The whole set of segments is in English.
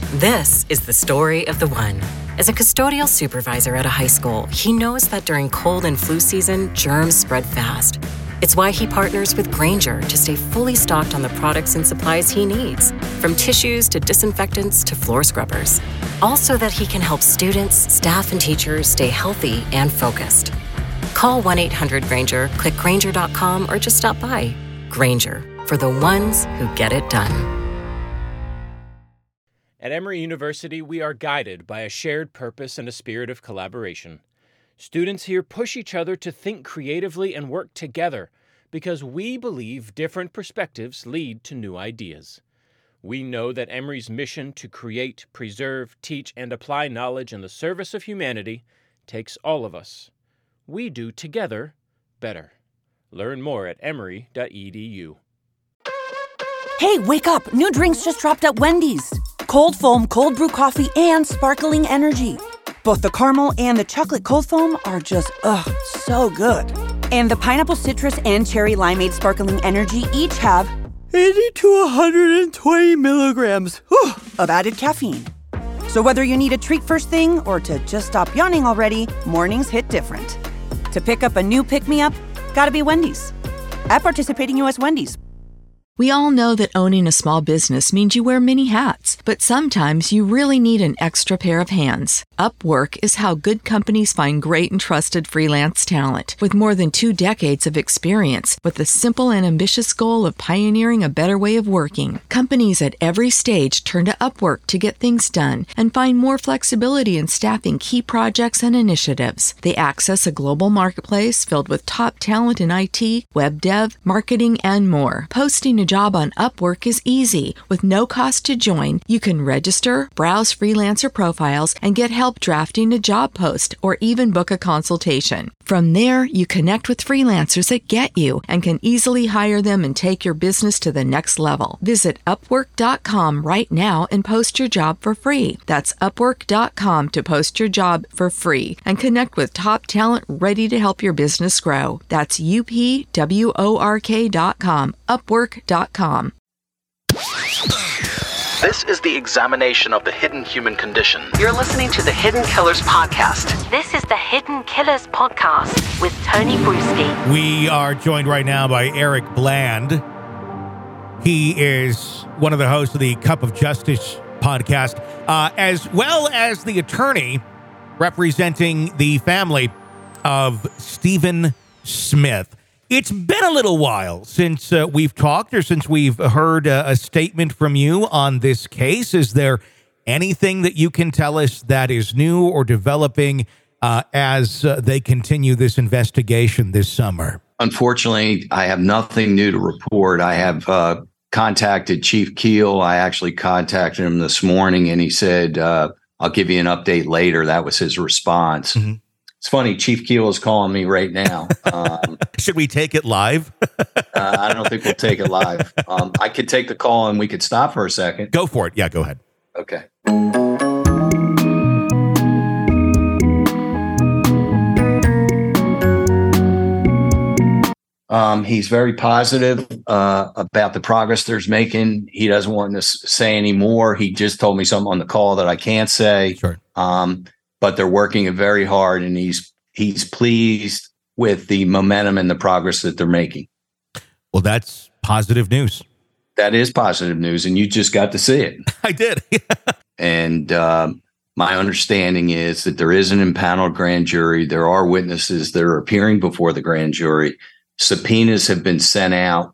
This is the story of the one. As a custodial supervisor at a high school, he knows that during cold and flu season, germs spread fast. It's why he partners with Grainger to stay fully stocked on the products and supplies he needs, from tissues to disinfectants to floor scrubbers. All so that he can help students, staff, and teachers stay healthy and focused. Call 1-800-GRAINGER, click Grainger.com, or just stop by. Grainger, for the ones who get it done. At Emory University, we are guided by a shared purpose and a spirit of collaboration. Students here push each other to think creatively and work together because we believe different perspectives lead to new ideas. We know that Emory's mission to create, preserve, teach, and apply knowledge in the service of humanity takes all of us. We do together better. Learn more at emory.edu. Hey, wake up! New drinks just dropped at Wendy's. Cold foam, cold brew coffee, and sparkling energy. Both the caramel and the chocolate cold foam are just, so good. And the pineapple citrus and cherry limeade sparkling energy each have 80 to 120 milligrams of added caffeine. So whether you need a treat first thing or to just stop yawning already, mornings hit different. To pick up a new pick-me-up, gotta be Wendy's. At participating U.S. Wendy's. We all know that owning a small business means you wear many hats, but sometimes you really need an extra pair of hands. Upwork is how good companies find great and trusted freelance talent. With more than 2 decades of experience, with the simple and ambitious goal of pioneering a better way of working, companies at every stage turn to Upwork to get things done and find more flexibility in staffing key projects and initiatives. They access a global marketplace filled with top talent in IT, web dev, marketing, and more. Posting a job on Upwork is easy. With no cost to join, you can register, browse freelancer profiles, and get help drafting a job post or even book a consultation. From there, you connect with freelancers that get you and can easily hire them and take your business to the next level. Visit Upwork.com right now and post your job for free. That's Upwork.com to post your job for free and connect with top talent ready to help your business grow. That's UPWORK.com. Upwork.com. This is the examination of the hidden human condition. You're listening to the Hidden Killers Podcast. This is the Hidden Killers Podcast with Tony Bruschi. We are joined right now by Eric Bland. He is one of the hosts of the Cup of Justice podcast, as well as the attorney representing the family of Stephen Smith. It's been a little while since we've talked or since we've heard a statement from you on this case. Is there anything that you can tell us that is new or developing as they continue this investigation this summer? Unfortunately, I have nothing new to report. I have contacted Chief Keel. I actually contacted him this morning, and he said, I'll give you an update later. That was his response. Mm-hmm. It's funny, Chief Keel is calling me right now. Should we take it live? I don't think we'll take it live. I could take the call and we could stop for a second. Go for it. Yeah, go ahead. Okay. He's very positive about the progress they're making. He doesn't want to say any more. He just told me something on the call that I can't say. Sure. But they're working very hard, and he's pleased with the momentum and the progress that they're making. Well, that's positive news. That is positive news, and you just got to see it. I did. And my understanding is that there is an impaneled grand jury. There are witnesses that are appearing before the grand jury. Subpoenas have been sent out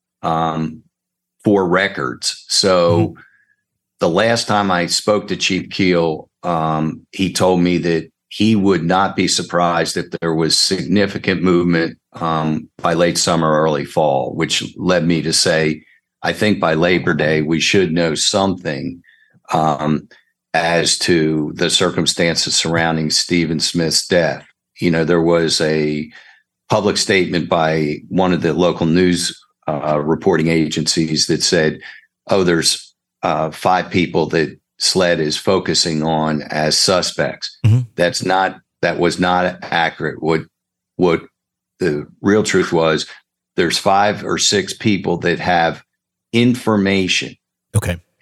for records. So the last time I spoke to Chief Keel, he told me that he would not be surprised if there was significant movement by late summer, early fall, which led me to say, I think by Labor Day, we should know something as to the circumstances surrounding Stephen Smith's death. You know, there was a public statement by one of the local news reporting agencies that said, there's 5 people that SLED is focusing on as suspects. Mm-hmm. That was not accurate. What the real truth was, there's 5 or 6 people that have information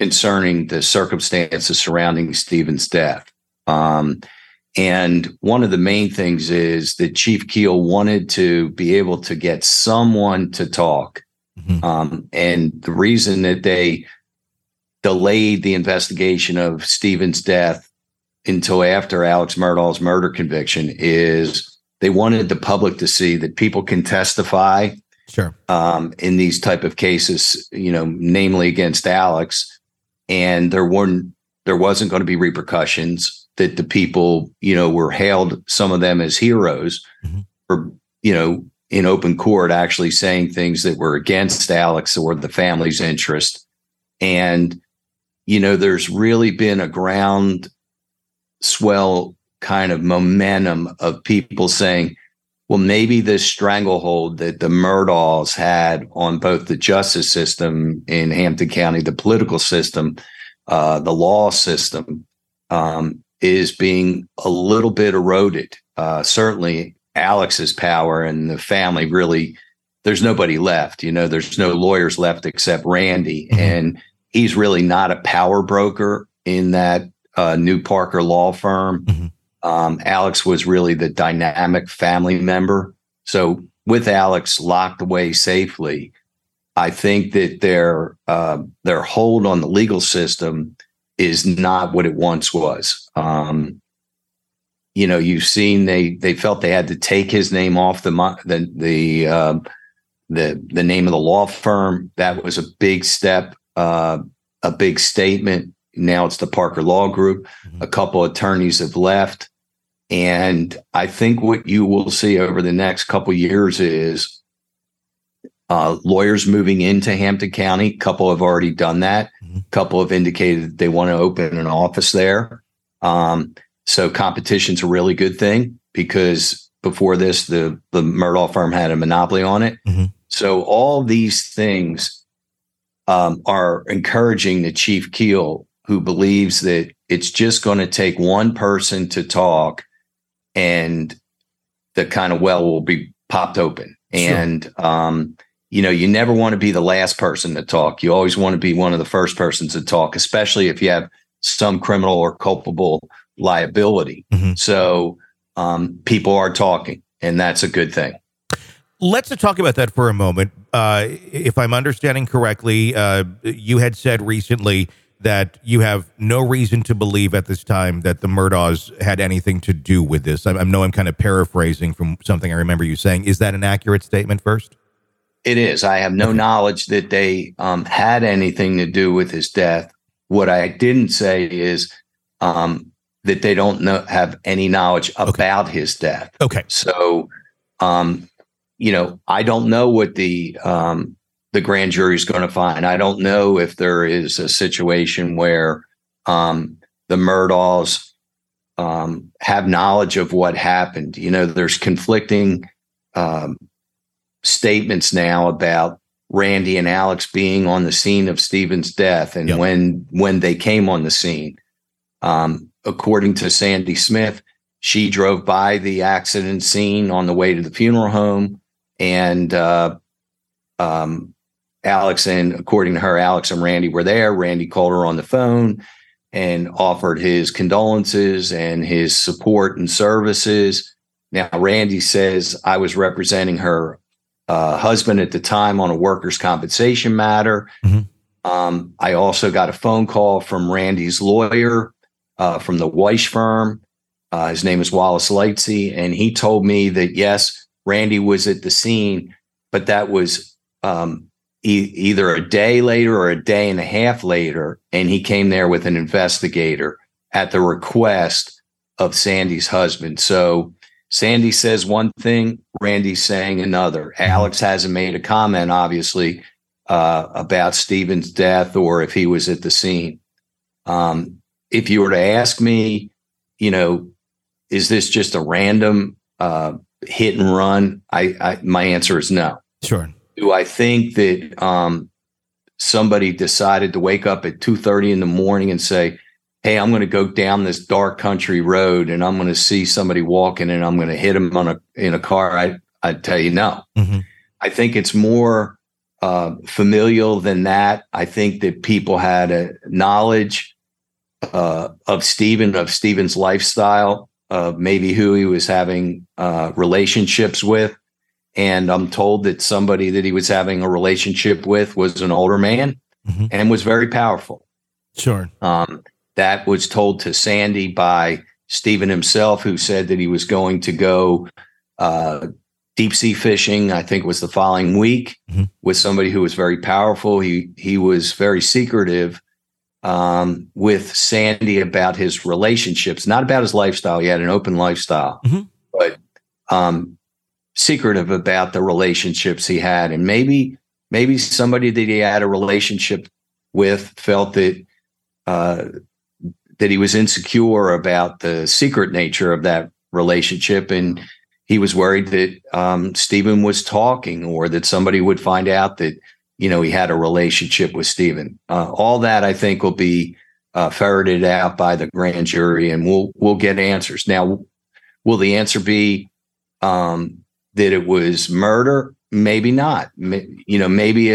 concerning the circumstances surrounding Stephen's death. And one of the main things is that Chief Keel wanted to be able to get someone to talk. And the reason that they delayed the investigation of Stephen's death until after Alex Murdaugh's murder conviction is they wanted the public to see that people can testify in these type of cases, namely against Alex, and there wasn't going to be repercussions, that the people, were hailed, some of them as heroes for, in open court, actually saying things that were against Alex or the family's interest. And, there's really been a groundswell kind of momentum of people saying, well, maybe this stranglehold that the Murdaughs had on both the justice system in Hampton County, the political system, the law system, is being a little bit eroded. Certainly Alex's power and the family really, there's nobody left. There's no lawyers left except Randy. And he's really not a power broker in that New Parker law firm. Alex was really the dynamic family member. So with Alex locked away safely, I think that their hold on the legal system is not what it once was. You've seen they felt they had to take his name off the name of the law firm. That was a big step, a big statement. Now it's the Parker Law Group. A couple attorneys have left. And I think what you will see over the next couple of years is lawyers moving into Hampton County. A couple have already done that. A couple have indicated that they want to open an office there. So competition's a really good thing, because before this, the Murdaugh firm had a monopoly on it. So all these things are encouraging the Chief Keel, who believes that it's just going to take one person to talk and the kind of well will be popped open. And, you never want to be the last person to talk. You always want to be one of the first persons to talk, especially if you have some criminal or culpable liability. So people are talking, and that's a good thing. Let's talk about that for a moment. If I'm understanding correctly, you had said recently that you have no reason to believe at this time that the Murdaughs had anything to do with this. I know I'm kind of paraphrasing from something I remember you saying. Is that an accurate statement first? It is. I have no knowledge that they had anything to do with his death. What I didn't say is that they don't have any knowledge about his death. Okay. So, I don't know what the grand jury is going to find. I don't know if there is a situation where the Murdaughs have knowledge of what happened. There's conflicting statements now about Randy and Alex being on the scene of Stephen's death and when they came on the scene. According to Sandy Smith, she drove by the accident scene on the way to the funeral home, and Alex according to her, Alex and Randy were there. Randy called her on the phone and offered his condolences and his support and services. Now, Randy says, I was representing her husband at the time on a workers' compensation matter. I also got a phone call from Randy's lawyer from the Weiss firm. His name is Wallace Lightsey, and he told me that, yes, Randy was at the scene, but that was either a day later or a day and a half later, and he came there with an investigator at the request of Sandy's husband. So Sandy says one thing, Randy's saying another. Alex hasn't made a comment, obviously, about Stephen's death or if he was at the scene. If you were to ask me, is this just a random hit and run? My answer is no. Sure. Do I think that somebody decided to wake up at 2:30 in the morning and say, hey, I'm going to go down this dark country road and I'm going to see somebody walking and I'm going to hit him in a car? I'd tell you no. I think it's more familial than that. I think that people had a knowledge of Stephen's lifestyle, of maybe who he was having relationships with. And I'm told that somebody that he was having a relationship with was an older man and was very powerful. Sure. That was told to Sandy by Stephen himself, who said that he was going to go deep sea fishing, I think it was the following week, with somebody who was very powerful. He was very secretive with Sandy about his relationships, not about his lifestyle. He had an open lifestyle, but secretive about the relationships he had. And maybe somebody that he had a relationship with felt that that he was insecure about the secret nature of that relationship, and he was worried that Stephen was talking, or that somebody would find out that, you know, he had a relationship with Stephen. All that, I think, will be ferreted out by the grand jury, and we'll get answers. Now, will the answer be that it was murder? Maybe not. You know, maybe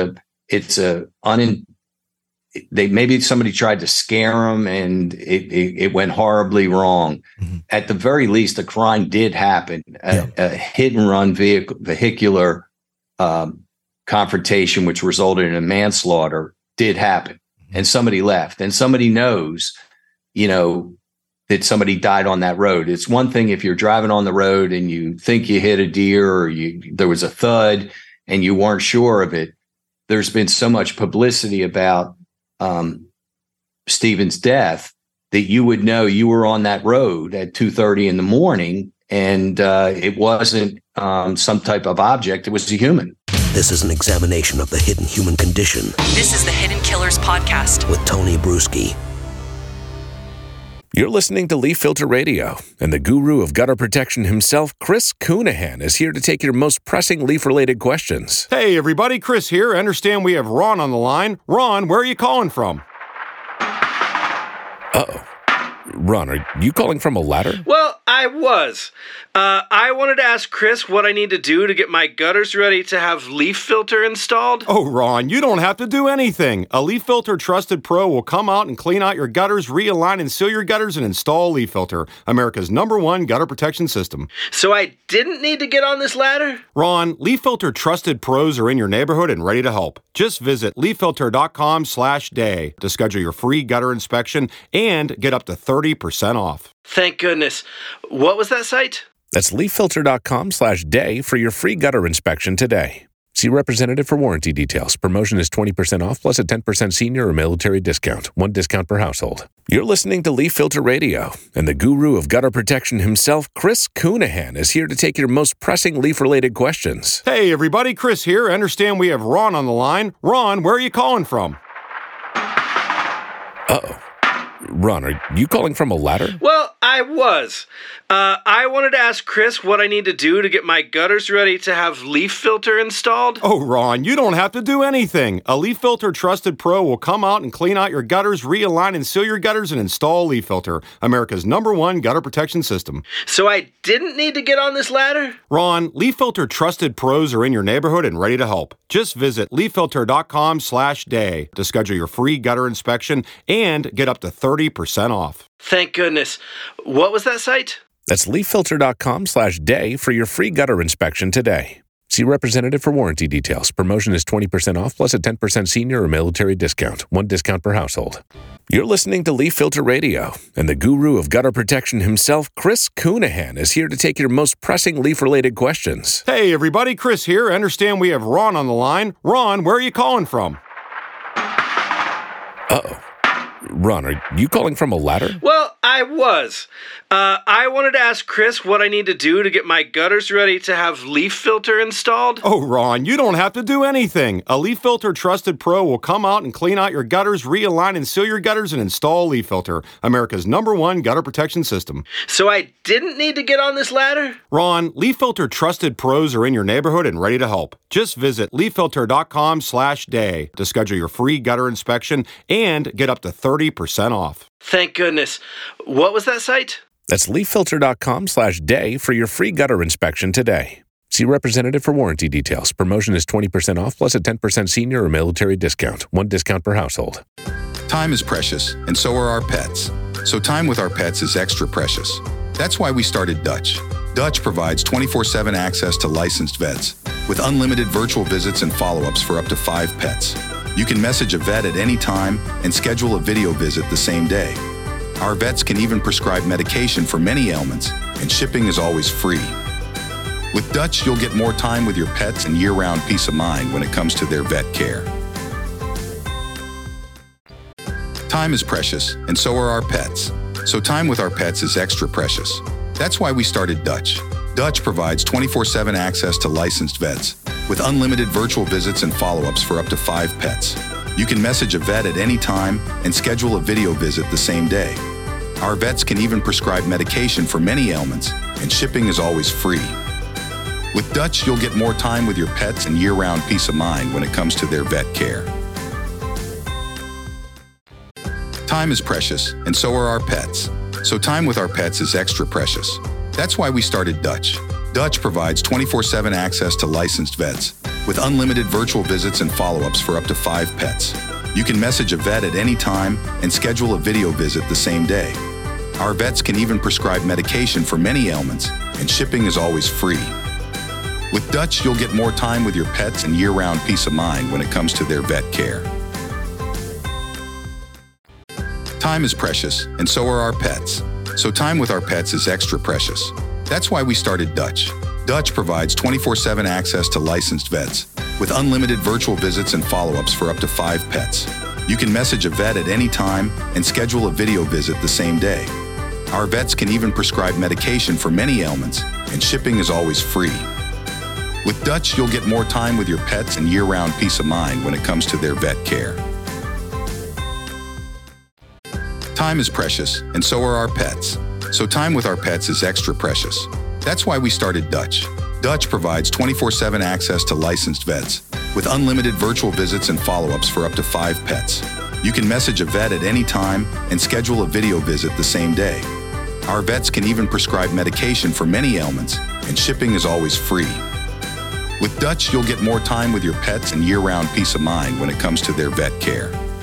maybe somebody tried to scare him and it went horribly wrong. At the very least, a crime did happen. A hit and run vehicular confrontation, which resulted in a manslaughter, did happen. And somebody left, and somebody knows, you know, that somebody died on that road. It's one thing if you're driving on the road and you think you hit a deer, or there was a thud and you weren't sure of it. There's been so much publicity about Stephen's death that you would know you were on that road at 2:30 in the morning, and it wasn't some type of object. It was a human. This is an examination of the hidden human condition. This is the Hidden Killers Podcast with Tony Bruschi. You're listening to Leaf Filter Radio, and the guru of gutter protection himself, Chris Counihan, is here to take your most pressing leaf-related questions. Hey, everybody, Chris here. I understand we have Ron on the line. Ron, where are you calling from? Uh-oh. Ron, are you calling from a ladder? Well, I was. I wanted to ask Chris what I need to do to get my gutters ready to have Leaf Filter installed. Oh, Ron, you don't have to do anything. A Leaf Filter Trusted Pro will come out and clean out your gutters, realign and seal your gutters, and install Leaf Filter, America's #1 gutter protection system. So I didn't need to get on this ladder? Ron, Leaf Filter Trusted Pros are in your neighborhood and ready to help. Just visit leaffilter.com/day to schedule your free gutter inspection and get up to 30% off. Thank goodness. What was that site? That's leaffilter.com/day for your free gutter inspection today. See representative for warranty details. Promotion is 20% off plus a 10% senior or military discount. One discount per household. You're listening to Leaf Filter Radio, and the guru of gutter protection himself, Chris Counihan, is here to take your most pressing leaf-related questions. Hey, everybody, Chris here. I understand we have Ron on the line. Ron, where are you calling from? Uh-oh. Ron, are you calling from a ladder? Well, I was. I wanted to ask Chris what I need to do to get my gutters ready to have Leaf Filter installed. Oh, Ron, you don't have to do anything. A Leaf Filter Trusted Pro will come out and clean out your gutters, realign and seal your gutters, and install Leaf Filter, America's #1 gutter protection system. So I didn't need to get on this ladder? Ron, Leaf Filter Trusted Pros are in your neighborhood and ready to help. Just visit leaffilter.com/day to schedule your free gutter inspection and get up to 30% off. Thank goodness. What was that site? That's leaffilter.com/day for your free gutter inspection today. See representative for warranty details. Promotion is 20% off plus a 10% senior or military discount. One discount per household. You're listening to Leaf Filter Radio, and the guru of gutter protection himself, Chris Counihan, is here to take your most pressing leaf-related questions. Hey, everybody, Chris here. I understand we have Ron on the line. Ron, where are you calling from? Uh-oh. Ron, are you calling from a ladder? Well, I was. I wanted to ask Chris what I need to do to get my gutters ready to have Leaf Filter installed. Oh, Ron, you don't have to do anything. A Leaf Filter Trusted Pro will come out and clean out your gutters, realign and seal your gutters, and install Leaf Filter, America's #1 gutter protection system. So I didn't need to get on this ladder? Ron, Leaf Filter Trusted Pros are in your neighborhood and ready to help. Just visit leaffilter.com/day to schedule your free gutter inspection and get up to 30% off. Thank goodness. What was that site? That's leaffilter.com/day for your free gutter inspection today. See representative for warranty details. Promotion is 20% off plus a 10% senior or military discount. One discount per household. Time is precious, and so are our pets. So time with our pets is extra precious. That's why we started Dutch. Dutch provides 24/7 access to licensed vets with unlimited virtual visits and follow-ups for up to 5 pets. You can message a vet at any time and schedule a video visit the same day. Our vets can even prescribe medication for many ailments, and shipping is always free. With Dutch, you'll get more time with your pets and year-round peace of mind when it comes to their vet care. Time is precious, and so are our pets. So time with our pets is extra precious. That's why we started Dutch. Dutch provides 24/7 access to licensed vets with unlimited virtual visits and follow-ups for up to 5 pets. You can message a vet at any time and schedule a video visit the same day. Our vets can even prescribe medication for many ailments, and shipping is always free. With Dutch, you'll get more time with your pets and year-round peace of mind when it comes to their vet care. Time is precious, and so are our pets. So time with our pets is extra precious. That's why we started Dutch. Dutch provides 24/7 access to licensed vets with unlimited virtual visits and follow-ups for up to 5 pets. You can message a vet at any time and schedule a video visit the same day. Our vets can even prescribe medication for many ailments, and shipping is always free. With Dutch, you'll get more time with your pets and year-round peace of mind when it comes to their vet care. Time is precious, and so are our pets. So time with our pets is extra precious. That's why we started Dutch. Dutch provides 24/7 access to licensed vets with unlimited virtual visits and follow-ups for up to 5 pets. You can message a vet at any time and schedule a video visit the same day. Our vets can even prescribe medication for many ailments, and shipping is always free. With Dutch, you'll get more time with your pets and year-round peace of mind when it comes to their vet care. Time is precious, and so are our pets. So time with our pets is extra precious. That's why we started Dutch. Dutch provides 24/7 access to licensed vets with unlimited virtual visits and follow-ups for up to 5 pets. You can message a vet at any time and schedule a video visit the same day. Our vets can even prescribe medication for many ailments, and shipping is always free. With Dutch, you'll get more time with your pets and year-round peace of mind when it comes to their vet care.